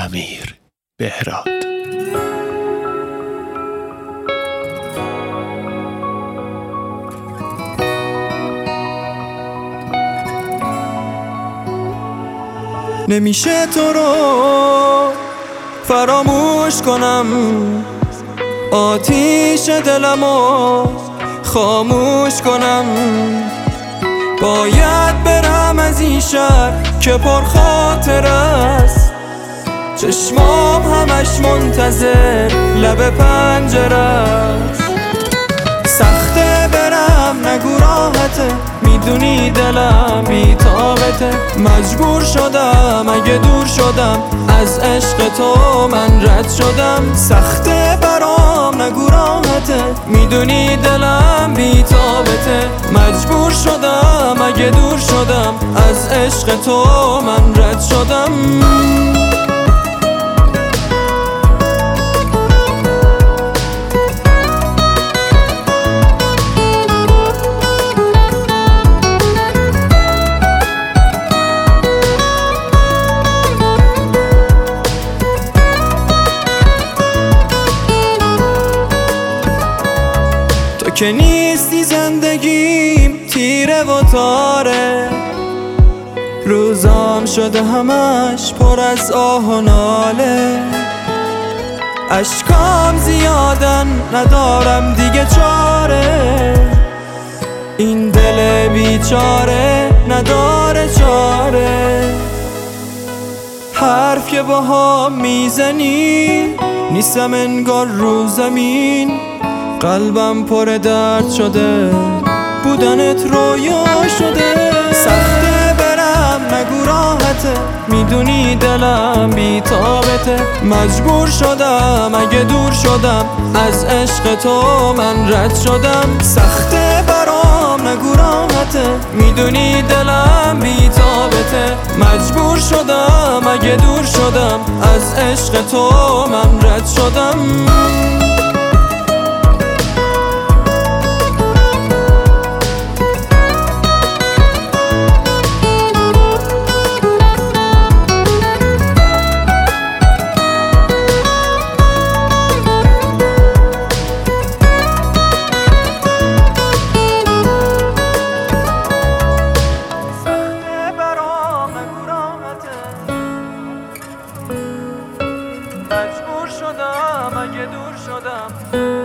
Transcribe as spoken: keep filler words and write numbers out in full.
امیر بهراد. نمیشه تو رو فراموش کنم، آتیش دلمو خاموش کنم. باید برم از این شهر که پر خاطر است، چشمام همش منتظر لب پنجره است. سخته برم نگو راحته، میدونی دلم بی طاقته. مجبور شدم اگه دور شدم، از عشق تو من رد شدم. سخته برام نگو راحته، میدونی دلم بی طاقته. مجبور شدم اگه دور شدم، از عشق تو من رد شدم. که نیستی زندگیم تیره و تاره، روزام شده همش پر از آه و ناله. اشکام زیادن ندارم دیگه چاره، این دل بیچاره نداره چاره. حرف که با هم میزنی نیستم انگار رو زمین. قلبم پر درد شده، بودنت رویا شده. سخته برم نگو راحته، میدونی دلم بی طاقته. مجبور شدم اگه دور شدم، از عشق تو من رد شدم. سخته برام نگو راحته، میدونی دلم بی طاقته. مجبور شدم اگه دور شدم، از عشق تو من رد شدم. مجبور شدم اگه دور شدم.